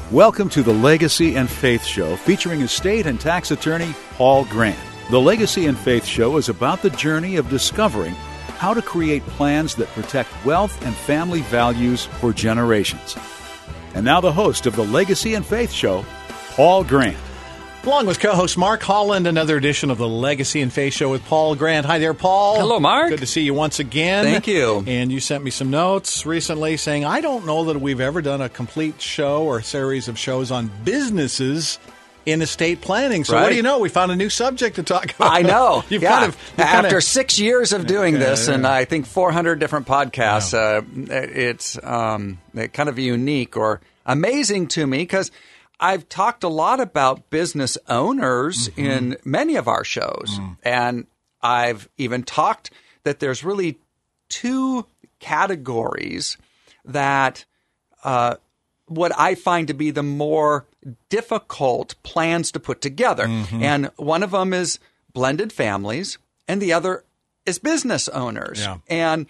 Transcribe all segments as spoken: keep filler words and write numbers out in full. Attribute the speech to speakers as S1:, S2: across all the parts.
S1: Welcome to the Legacy and Faith Show, featuring estate and tax attorney Paul Grant. The Legacy and Faith Show is about the journey of discovering how to create plans that protect wealth and family values for generations. And now the host of the Legacy and Faith Show, Paul Grant.
S2: Along with co-host Mark Holland, another edition of the Legacy and Faith Show with Paul Grant. Hi there, Paul.
S3: Hello, Mark.
S2: Good to see you once again.
S3: Thank you.
S2: And you sent me some notes recently saying, I don't know that we've ever done a complete show or series of shows on businesses in estate planning. So
S3: right.
S2: What do you know? We found a new subject to talk about.
S3: I know.
S2: You've
S3: yeah.
S2: kind of, you've
S3: After
S2: kind of,
S3: six years of doing
S2: yeah,
S3: this,
S2: yeah.
S3: and I think four hundred different podcasts,
S2: Yeah.
S3: uh, it's um, kind of unique or amazing to me because I've talked a lot about business owners mm-hmm. in many of our shows. Mm. And I've even talked that there's really two categories that uh, what I find to be the more difficult plans to put together. Mm-hmm. And one of them is blended families, and the other is business owners.
S2: Yeah.
S3: And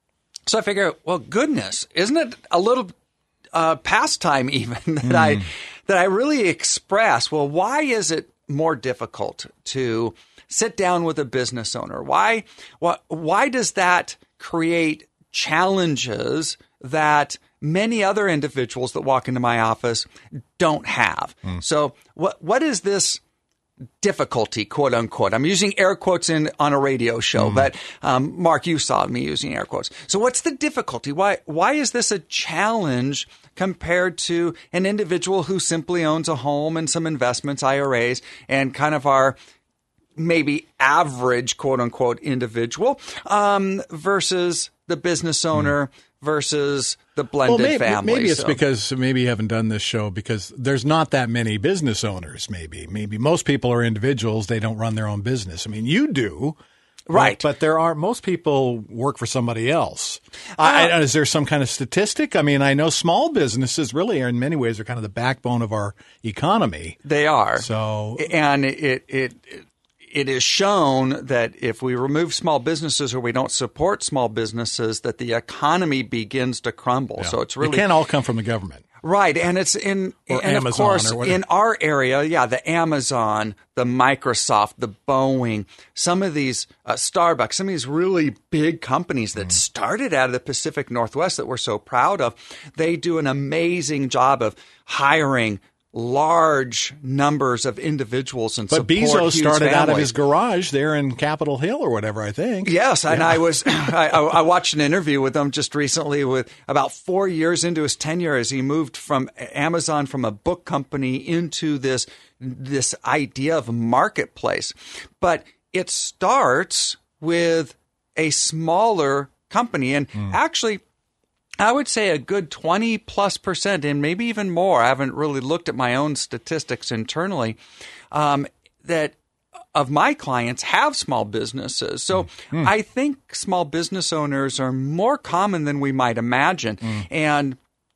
S3: so I figure, well, goodness, isn't it a little uh, pastime even that mm. I that I really express, well, why is it more difficult to sit down with a business owner? Why, why, why does that create challenges that many other individuals that walk into my office don't have? Mm. So what what is this difficulty, quote unquote? I'm using air quotes in on a radio show, mm. but um, Mark, you saw me using air quotes. So what's the difficulty? Why why is this a challenge compared to an individual who simply owns a home and some investments, I R As, and kind of our maybe average, quote unquote, individual um, versus the business owner mm. versus the blended
S2: well, maybe,
S3: family?
S2: Maybe it's
S3: so. because
S2: maybe you haven't done this show because there's not that many business owners, maybe. Maybe most people are individuals. They don't run their own business. I mean, you do.
S3: Right.
S2: But there are, most people work for somebody else. Uh, I, is there some kind of statistic? I mean, I know small businesses really are in many ways are kind of the backbone of our economy.
S3: They are.
S2: So,
S3: and it, it, it It is shown that if we remove small businesses or we don't support small businesses, that the economy begins to crumble.
S2: Yeah.
S3: So it's really
S2: it can't all come from the government,
S3: right? And it's in
S2: or
S3: and
S2: Amazon
S3: of course
S2: or
S3: in our area, yeah, the Amazon, the Microsoft, the Boeing, some of these uh, Starbucks, some of these really big companies that mm. started out of the Pacific Northwest that we're so proud of. They do an amazing job of hiring large numbers of individuals and
S2: but
S3: support
S2: Bezos
S3: huge
S2: started
S3: families.
S2: out of his garage there in Capitol Hill or whatever, I think.
S3: Yes, and
S2: yeah.
S3: I was I, I watched an interview with him just recently with about four years into his tenure as he moved from Amazon, from a book company, into this this idea of a marketplace. But it starts with a smaller company, and mm. actually I would say a good twenty plus percent, and maybe even more. I haven't really looked at my own statistics internally, um, that of my clients have small businesses. So mm. I think small business owners are more common than we might imagine. Mm. And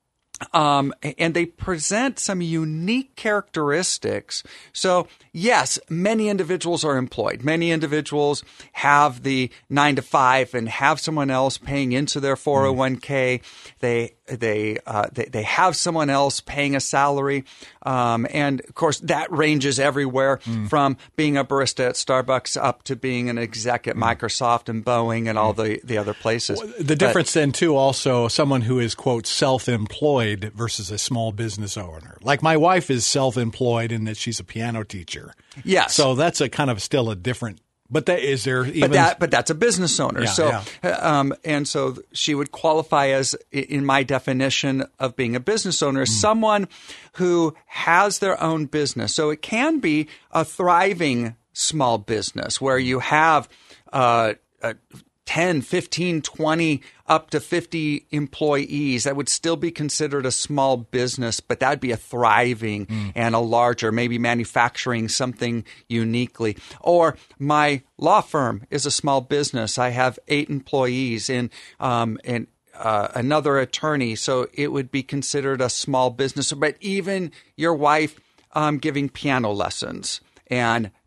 S3: Um, and they present some unique characteristics. So, yes, many individuals are employed. Many individuals have the nine to five and have someone else paying into their four oh one k. They they uh, they, they have someone else paying a salary, um, and of course that ranges everywhere mm. from being a barista at Starbucks up to being an exec at mm. Microsoft and Boeing and all the the other places.
S2: The difference
S3: but,
S2: then too, also someone who is quote self-employed versus a small business owner. Like my wife is self-employed in that she's a piano teacher.
S3: Yes.
S2: So that's a kind of still a different. But that is there even.
S3: But that, but that's a business owner.
S2: Yeah,
S3: so,
S2: yeah.
S3: um, and so she would qualify as, in my definition of being a business owner, mm. someone who has their own business. So it can be a thriving small business where you have uh, a ten, fifteen, twenty, up to fifty employees. That would still be considered a small business, but that'd be a thriving mm. and a larger, maybe manufacturing something uniquely. Or my law firm is a small business. I have eight employees and um, and uh, another attorney, so it would be considered a small business. But even your wife um, giving piano lessons and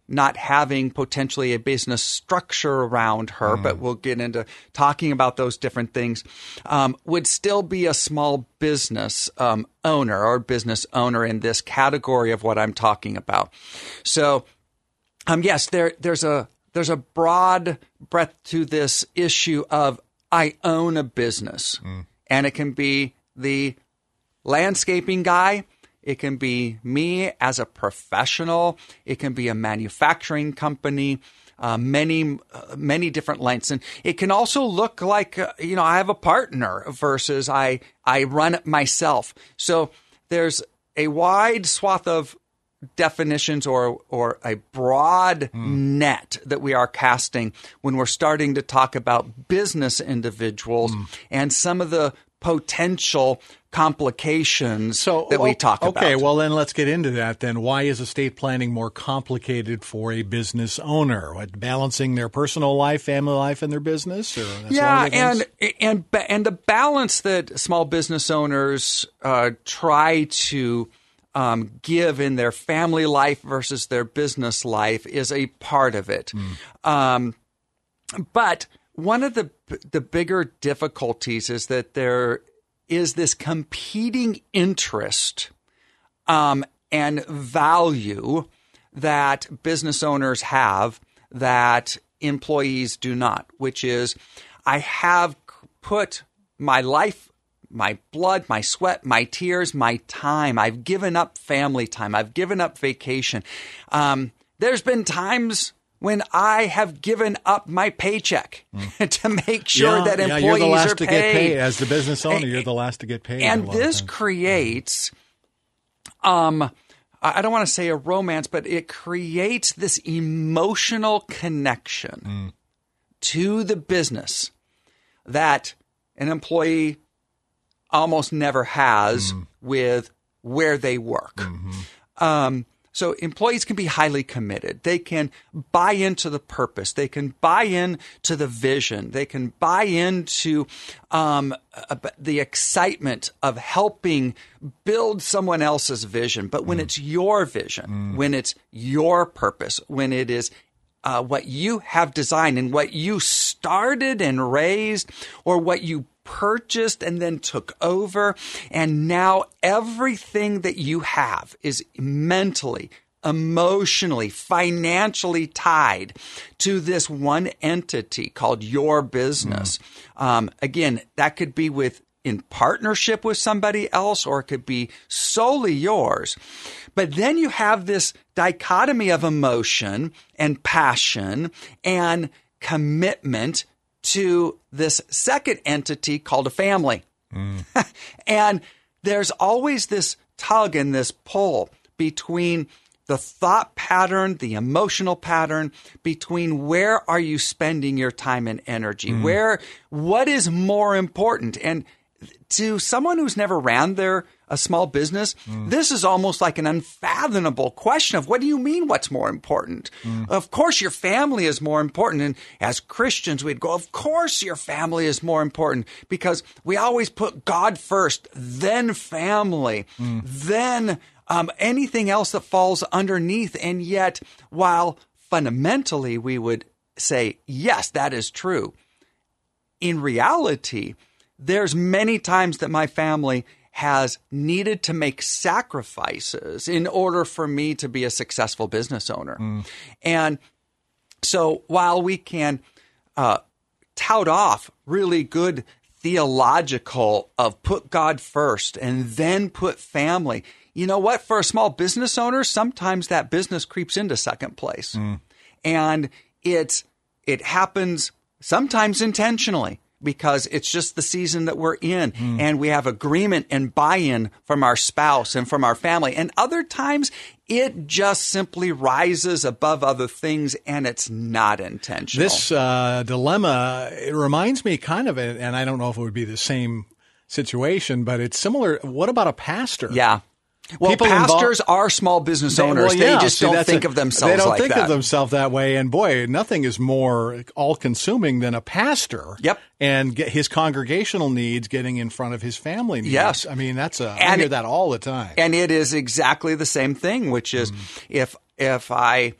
S3: not having potentially a business structure around her, mm. but we'll get into talking about those different things, um, would still be a small business um, owner or business owner in this category of what I'm talking about. So, um, yes, there there's a there's a broad breadth to this issue of I own a business, mm. and it can be the landscaping guy. It can be me as a professional. It can be a manufacturing company, uh, many, uh, many different lengths. And it can also look like, uh, you know, I have a partner versus I, I run it myself. So there's a wide swath of definitions or, or a broad mm. net that we are casting when we're starting to talk about business individuals mm. and some of the potential complications so, that we talk
S2: okay,
S3: about.
S2: Okay, well then let's get into that then. Why is estate planning more complicated for a business owner? What, balancing their personal life, family life, and their business? Or that's
S3: yeah, and, and and the balance that small business owners uh, try to um, give in their family life versus their business life is a part of it. Mm. Um, but one of the the bigger difficulties is that there is this competing interest um, and value that business owners have that employees do not, which is I have put my life, my blood, my sweat, my tears, my time. I've given up family time. I've given up vacation. Um, there's been times when I have given up my paycheck mm. to make sure
S2: yeah,
S3: that employees
S2: yeah, you're the last
S3: are
S2: to
S3: paid.
S2: Get paid. As the business owner, you're the last to get paid.
S3: And this creates, um, I don't want to say a romance, but it creates this emotional connection mm. to the business that an employee almost never has mm. with where they work. Mm-hmm. Um, So employees can be highly committed. They can buy into the purpose. They can buy in to the vision. They can buy into um, the excitement of helping build someone else's vision. But when mm. it's your vision, mm. when it's your purpose, when it is uh, what you have designed and what you started and raised, or what you purchased and then took over, and now everything that you have is mentally, emotionally, financially tied to this one entity called your business. Mm. Um, again, that could be with in partnership with somebody else, or it could be solely yours. But then you have this dichotomy of emotion and passion and commitment to this second entity called a family. Mm. And there's always this tug and this pull between the thought pattern, the emotional pattern, between where are you spending your time and energy? Mm. Where, what is more important? And to someone who's never ran their a small business, mm. this is almost like an unfathomable question of what do you mean what's more important? Mm. Of course your family is more important. And as Christians, we'd go, of course your family is more important, because we always put God first, then family, mm. then um, anything else that falls underneath. And yet, while fundamentally we would say, yes, that is true, in reality, there's many times that my family has needed to make sacrifices in order for me to be a successful business owner. Mm. And so while we can uh, tout off really good theological of put God first and then put family, you know what? For a small business owner, sometimes that business creeps into second place. Mm. And it's it happens sometimes intentionally, because it's just the season that we're in, mm. and we have agreement and buy-in from our spouse and from our family. And other times, it just simply rises above other things, and it's not intentional.
S2: This uh, dilemma, it reminds me kind of, and I don't know if it would be the same situation, but it's similar. What about a pastor?
S3: Yeah. Well, People pastors involved, are small business they, owners. Well, yeah, they just see, don't think a, of themselves like that.
S2: They don't think
S3: that.
S2: of themselves that way. And boy, nothing is more all-consuming than a pastor.
S3: Yep.
S2: And get his congregational needs getting in front of his family needs.
S3: Yes.
S2: I mean, that's a,
S3: and
S2: I hear
S3: it,
S2: that all the time.
S3: And it is exactly the same thing, which is mm. if if I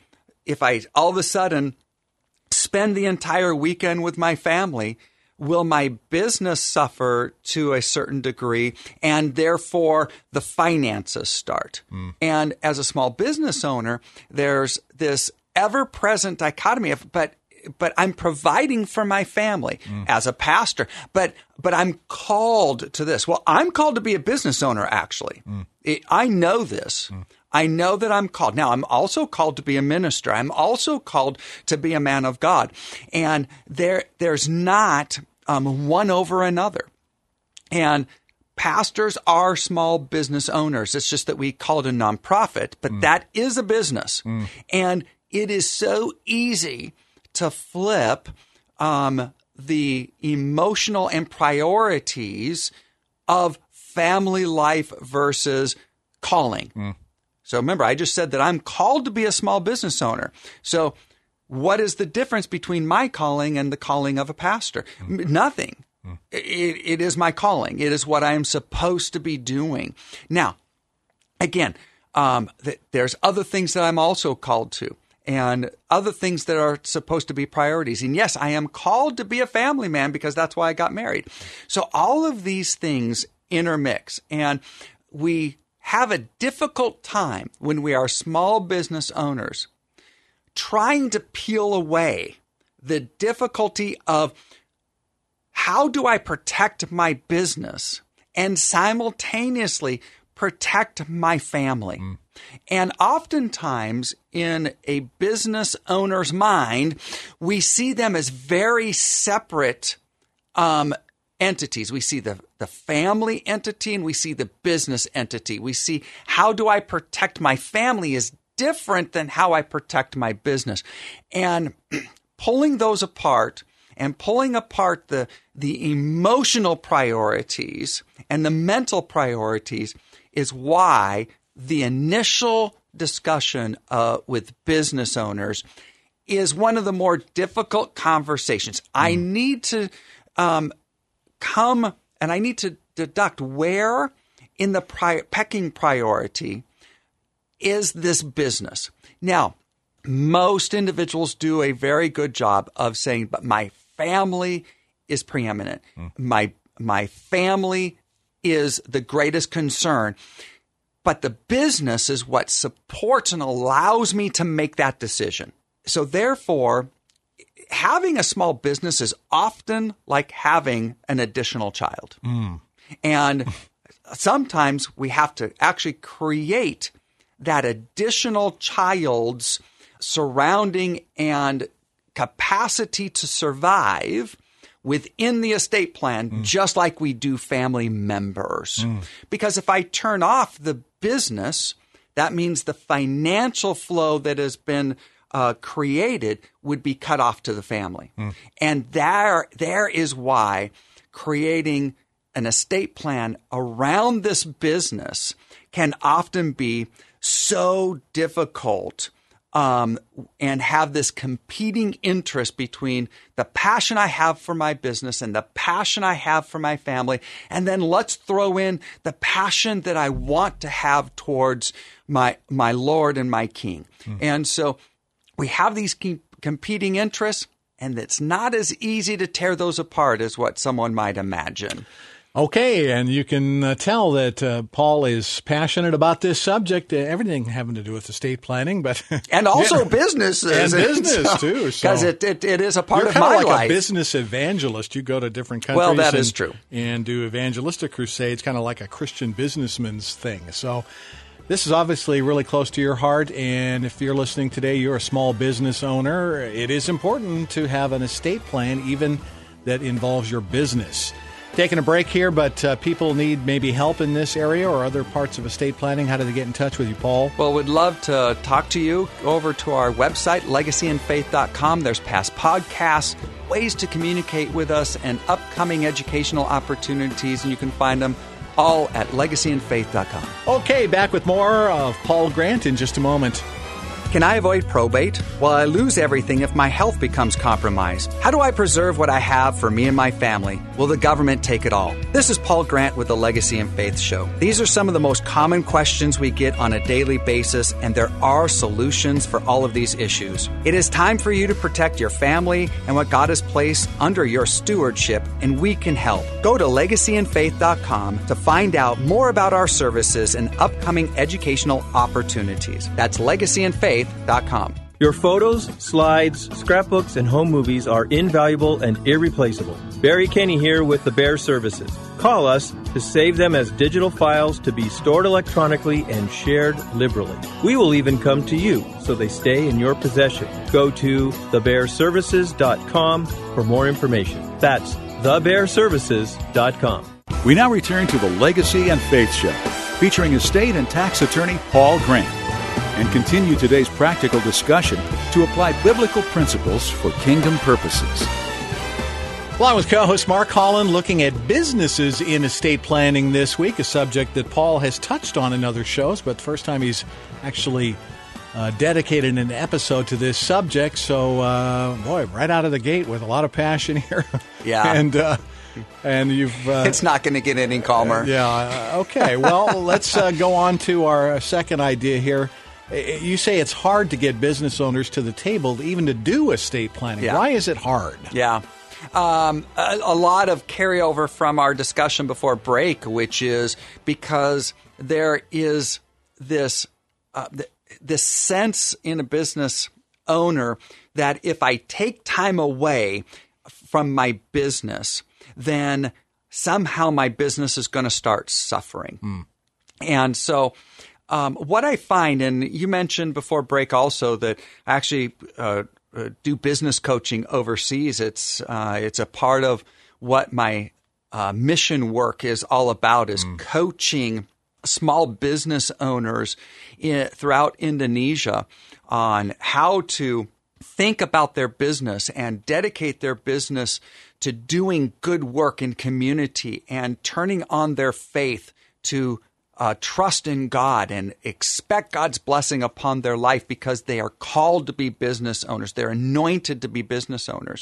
S3: if I all of a sudden spend the entire weekend with my family, will my business suffer to a certain degree, and therefore the finances start? Mm. And as a small business owner, there's this ever-present dichotomy of, but but I'm providing for my family mm. as a pastor, but but I'm called to this. Well, I'm called to be a business owner, actually. Mm. It, I know this. Mm. I know that I'm called. Now, I'm also called to be a minister. I'm also called to be a man of God. And there, there's not um, one over another. And pastors are small business owners. It's just that we call it a nonprofit, but mm. that is a business. Mm. And it is so easy to flip um, the emotional and priorities of family life versus calling. Mm. So remember, I just said that I'm called to be a small business owner. So what is the difference between my calling and the calling of a pastor? Mm. Nothing. Mm. It, it is my calling. It is what I am supposed to be doing. Now, again, um, th- there's other things that I'm also called to, and other things that are supposed to be priorities. And yes, I am called to be a family man because that's why I got married. So all of these things intermix, and we have a difficult time when we are small business owners trying to peel away the difficulty of how do I protect my business and simultaneously protect my family. Mm. And oftentimes in a business owner's mind, we see them as very separate um, entities. We see the, the family entity and we see the business entity. We see how do I protect my family is different than how I protect my business. And pulling those apart and pulling apart the, the emotional priorities and the mental priorities is why the initial discussion uh, with business owners is one of the more difficult conversations. Mm. I need to um, come and I need to deduct where in the pri- pecking priority is this business. Now, most individuals do a very good job of saying, but my family is preeminent. Mm. My my family is the greatest concern. But the business is what supports and allows me to make that decision. So therefore, having a small business is often like having an additional child. Mm. And sometimes we have to actually create that additional child's surrounding and capacity to survive within the estate plan, mm. just like we do family members. Mm. Because if I turn off the business, that means the financial flow that has been uh, created would be cut off to the family. Mm. And there, there is why creating an estate plan around this business can often be so difficult um, and have this competing interest between the passion I have for my business and the passion I have for my family. And then let's throw in the passion that I want to have towards my, my Lord and my King. Mm. And so we have these competing interests, and it's not as easy to tear those apart as what someone might imagine.
S2: Okay, and you can uh, tell that uh, Paul is passionate about this subject, uh, everything having to do with estate planning, but
S3: and also yeah. businesses
S2: and business so, too,
S3: because so it, it it is a part
S2: you're
S3: of my
S2: like
S3: life.
S2: A business evangelist. You go to different countries.
S3: Well, that
S2: and,
S3: is true,
S2: and do evangelistic crusades, kind of like a Christian businessman's thing. So. This is obviously really close to your heart, and if you're listening today, you're a small business owner. It is important to have an estate plan, even that involves your business. Taking a break here, but uh, people need maybe help in this area or other parts of estate planning. How do they get in touch with you, Paul?
S3: Well, we'd love to talk to you. Over to our website, legacy and faith dot com. There's past podcasts, ways to communicate with us, and upcoming educational opportunities, and you can find them all at legacy and faith dot com.
S2: Okay, back with more of Paul Grant in just a moment.
S3: Can I avoid probate? Will I lose everything if my health becomes compromised? How do I preserve what I have for me and my family? Will the government take it all? This is Paul Grant with the Legacy and Faith Show. These are some of the most common questions we get on a daily basis, and there are solutions for all of these issues. It is time for you to protect your family and what God has placed under your stewardship, and we can help. Go to legacy and faith dot com to find out more about our services and upcoming educational opportunities. That's legacy and faith dot com.
S4: Your photos, slides, scrapbooks, and home movies are invaluable and irreplaceable. Barry Kenny here with the Bear Services. Call us to save them as digital files to be stored electronically and shared liberally. We will even come to you so they stay in your possession. Go to the bear services dot com for more information. That's the bear services dot com.
S1: We now return to the Legacy and Faith Show, featuring estate and tax attorney Paul Grant, and continue today's practical discussion to apply biblical principles for kingdom purposes.
S2: Along with co-host Mark Holland, looking at businesses in estate planning this week, a subject that Paul has touched on in other shows, but the first time he's actually uh, dedicated an episode to this subject. So, uh, boy, right out of the gate with a lot of passion here.
S3: Yeah.
S2: and uh, and you've... Uh,
S3: it's not going to get any calmer.
S2: Uh, yeah. Uh, okay. Well, let's uh, go on to our second idea here. You say it's hard to get business owners to the table, even to do estate planning.
S3: Yeah.
S2: Why is it hard?
S3: Yeah. Um, a, a lot of carryover from our discussion before break, which is because there is this uh, th- this sense in a business owner that if I take time away from my business, then somehow my business is going to start suffering. Mm. And so... Um, what I find, and you mentioned before break also that I actually uh, uh, do business coaching overseas. It's uh, it's a part of what my uh, mission work is all about, is mm. coaching small business owners in, throughout Indonesia on how to think about their business and dedicate their business to doing good work in community and turning on their faith to Uh, trust in God and expect God's blessing upon their life because they are called to be business owners. They're anointed to be business owners.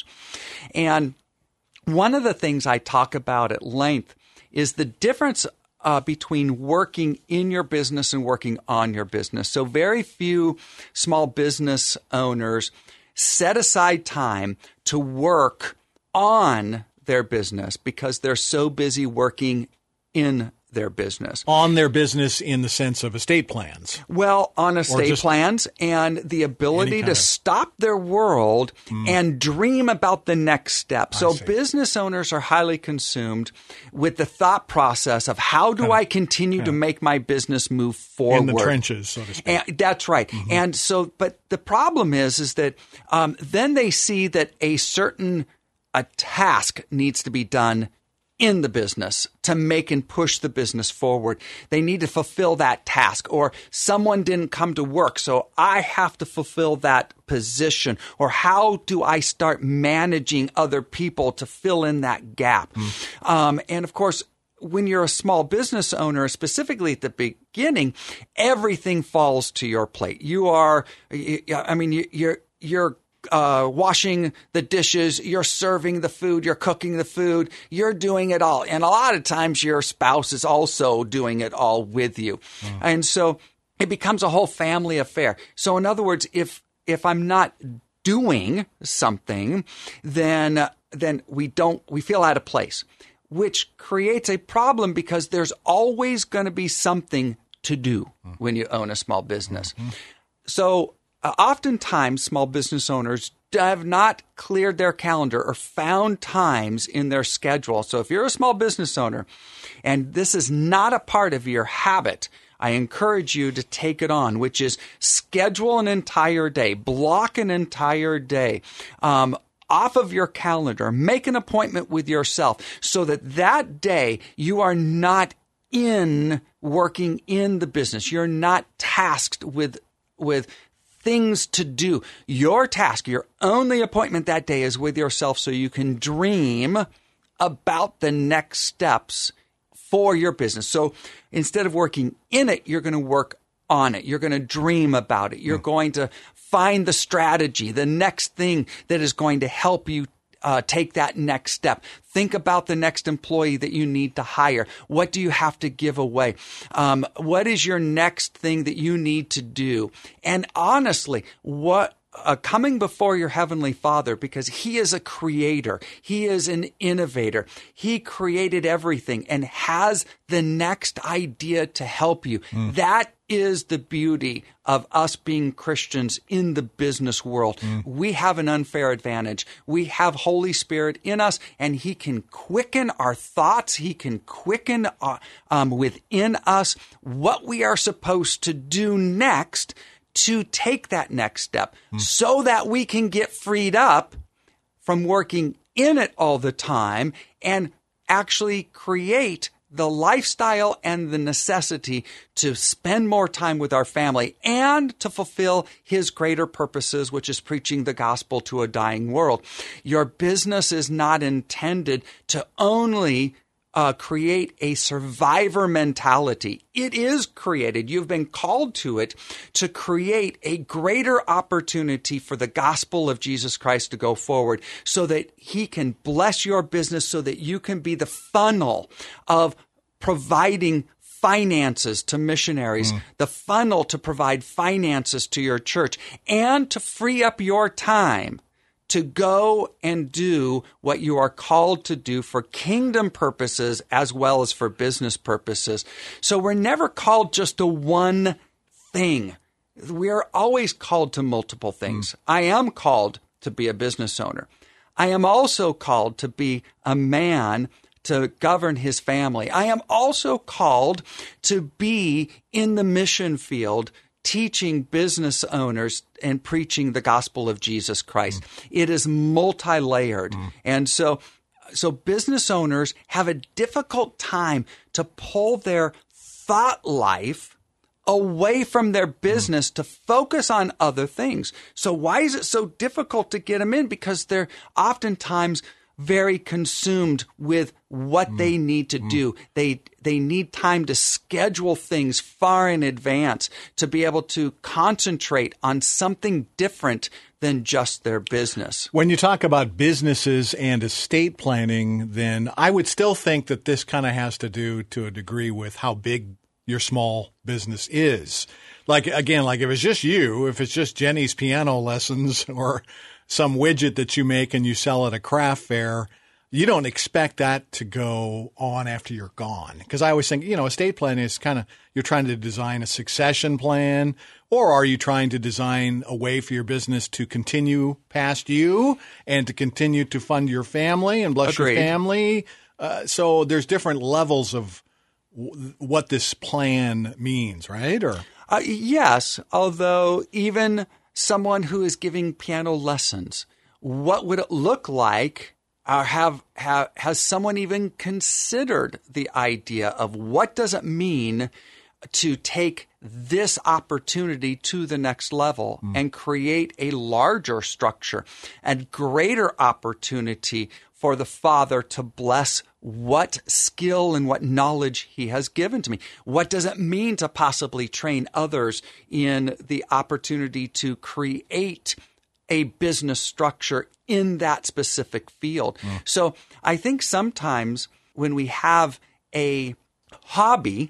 S3: And one of the things I talk about at length is the difference uh, between working in your business and working on your business. So very few small business owners set aside time to work on their business because they're so busy working in their business.
S2: On their business in the sense of estate plans.
S3: Well, on estate plans and the ability to of... stop their world mm. and dream about the next step. So business owners are highly consumed with the thought process of how do kind I continue of, to make my business move forward?
S2: In the trenches, so to speak.
S3: And, that's right. Mm-hmm. And so, but the problem is, is that um, then they see that a certain a task needs to be done in the business to make and push the business forward. They need to fulfill that task, or someone didn't come to work, so I have to fulfill that position. Or how do I start managing other people to fill in that gap? Mm. Um, and of course, when you're a small business owner, specifically at the beginning, everything falls to your plate. You are, I mean, you're, you're, Uh, washing the dishes, you're serving the food, you're cooking the food, you're doing it all. And a lot of times your spouse is also doing it all with you. Mm. And so it becomes a whole family affair. So in other words, if if I'm not doing something, then then we don't we feel out of place, which creates a problem because there's always going to be something to do mm. when you own a small business. Mm-hmm. So Uh, oftentimes, small business owners have not cleared their calendar or found times in their schedule. So if you're a small business owner and this is not a part of your habit, I encourage you to take it on, which is schedule an entire day, block an entire day um, off of your calendar, make an appointment with yourself so that that day you are not in working in the business. You're not tasked with with things to do. Your task, your only appointment that day is with yourself so you can dream about the next steps for your business. So instead of working in it, you're going to work on it. You're going to dream about it. You're mm. going to find the strategy, the next thing that is going to help you uh, take that next step. Think about the next employee that you need to hire. What do you have to give away? Um, what is your next thing that you need to do? And honestly, what Uh, coming before your Heavenly Father, because He is a creator. He is an innovator. He created everything and has the next idea to help you. Mm. That is the beauty of us being Christians in the business world. Mm. We have an unfair advantage. We have Holy Spirit in us, and He can quicken our thoughts. He can quicken uh, um, within us what we are supposed to do next to take that next step mm. so that we can get freed up from working in it all the time and actually create the lifestyle and the necessity to spend more time with our family and to fulfill His greater purposes, which is preaching the gospel to a dying world. Your business is not intended to only Uh, create a survivor mentality. It is created. You've been called to it to create a greater opportunity for the gospel of Jesus Christ to go forward so that He can bless your business, so that you can be the funnel of providing finances to missionaries, mm. the funnel to provide finances to your church, and to free up your time to go and do what you are called to do for kingdom purposes as well as for business purposes. So we're never called just to one thing. We are always called to multiple things. Mm. I am called to be a business owner. I am also called to be a man to govern his family. I am also called to be in the mission field, teaching business owners and preaching the gospel of Jesus Christ. Mm. It is multi-layered. Mm. And so, so business owners have a difficult time to pull their thought life away from their business mm. to focus on other things. So why is it so difficult to get them in? Because they're oftentimes very consumed with what mm. they need to mm. do. They they need time to schedule things far in advance to be able to concentrate on something different than just their business.
S2: When you talk about businesses and estate planning, then I would still think that this kind of has to do to a degree with how big your small business is. Like, again, like if it's just you, if it's just Jenny's piano lessons or some widget that you make and you sell at a craft fair, you don't expect that to go on after you're gone. Because I always think, you know, estate planning is kind of, you're trying to design a succession plan, or are you trying to design a way for your business to continue past you and to continue to fund your family and bless
S3: Agreed.
S2: your family? Uh, so there's different levels of w- what this plan means, right? Or
S3: uh, yes, although even someone who is giving piano lessons, what would it look like? Or have, have has someone even considered the idea of what does it mean to take this opportunity to the next level mm. and create a larger structure and greater opportunity for the Father to bless what skill and what knowledge He has given to me? What does it mean to possibly train others in the opportunity to create a business structure in that specific field? Mm. So I think sometimes when we have a hobby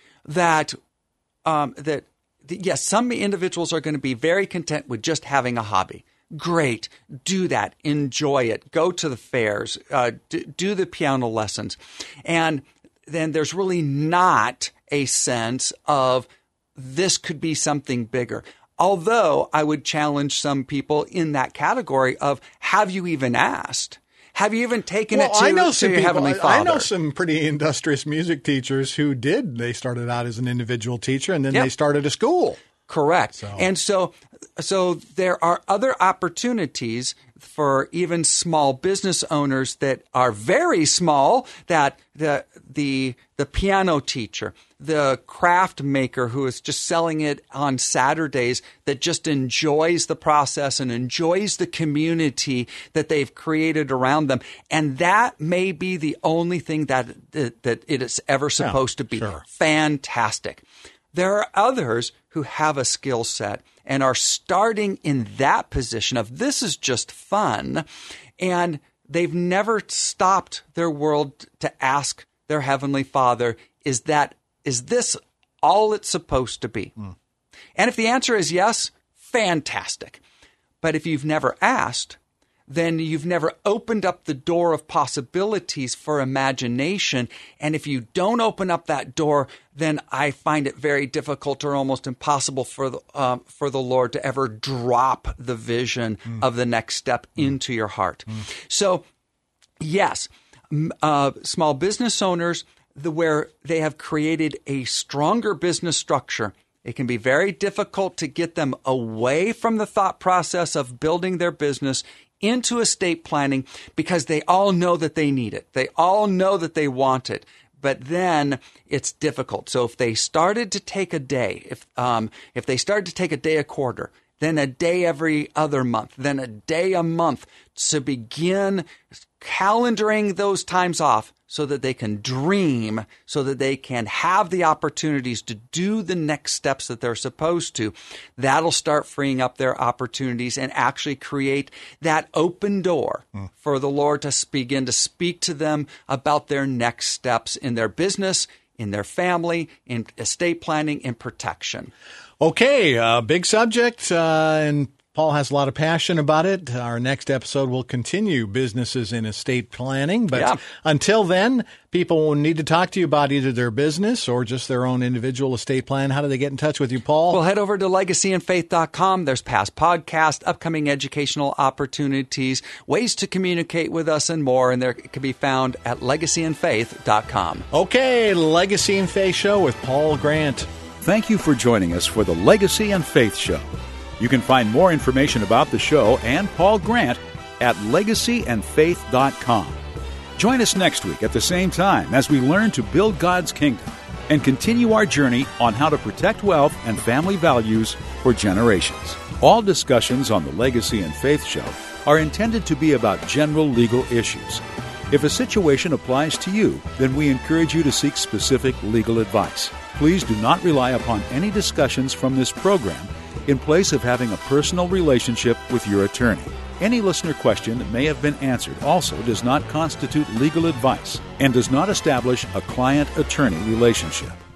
S3: that, um, that, yes, some individuals are going to be very content with just having a hobby. Great. Do that. Enjoy it. Go to the fairs. Uh, d- do the piano lessons. And then there's really not a sense of this could be something bigger. Although I would challenge some people in that category of, have you even asked? Have you even taken
S2: well,
S3: it to,
S2: I know
S3: to
S2: some
S3: your
S2: people,
S3: Heavenly Father?
S2: I know some pretty industrious music teachers who did. They started out as an individual teacher, and then
S3: yep.
S2: they started a school.
S3: Correct.
S2: So.
S3: And so, so there are other opportunities for even small business owners that are very small, that the the the piano teacher, the craft maker who is just selling it on Saturdays, that just enjoys the process and enjoys the community that they've created around them. And that may be the only thing that that, that it is ever supposed
S2: yeah,
S3: to be.
S2: sure.
S3: Fantastic. There are others who have a skill set and are starting in that position of this is just fun, and they've never stopped their world to ask their Heavenly Father, is that is this all it's supposed to be? Mm. And if the answer is yes, fantastic. But if you've never asked, then you've never opened up the door of possibilities for imagination. And if you don't open up that door, then I find it very difficult or almost impossible for the, um, for the Lord to ever drop the vision mm. of the next step mm. into your heart. Mm. So, yes, uh, small business owners, the, where they have created a stronger business structure, it can be very difficult to get them away from the thought process of building their business into estate planning because they all know that they need it. They all know that they want it. But then it's difficult. So if they started to take a day, if um, if they started to take a day a quarter, then a day every other month, then a day a month to begin calendaring those times off so that they can dream, so that they can have the opportunities to do the next steps that they're supposed to, that'll start freeing up their opportunities and actually create that open door mm. for the Lord to begin to speak to them about their next steps in their business, in their family, in estate planning, and protection.
S2: Okay, uh, big subject, uh, and Paul has a lot of passion about it. Our next episode will continue businesses in estate planning. But yeah. until then, people will need to talk to you about either their business or just their own individual estate plan. How do they get in touch with you, Paul?
S3: Well, head over to legacy and faith dot com. There's past podcasts, upcoming educational opportunities, ways to communicate with us, and more. And there it can be found at legacy and faith dot com.
S2: Okay, Legacy and Faith Show with Paul Grant.
S1: Thank you for joining us for the Legacy and Faith Show. You can find more information about the show and Paul Grant at legacy and faith dot com. Join us next week at the same time as we learn to build God's kingdom and continue our journey on how to protect wealth and family values for generations. All discussions on the Legacy and Faith Show are intended to be about general legal issues. If a situation applies to you, then we encourage you to seek specific legal advice. Please do not rely upon any discussions from this program in place of having a personal relationship with your attorney. Any listener question that may have been answered also does not constitute legal advice and does not establish a client-attorney relationship.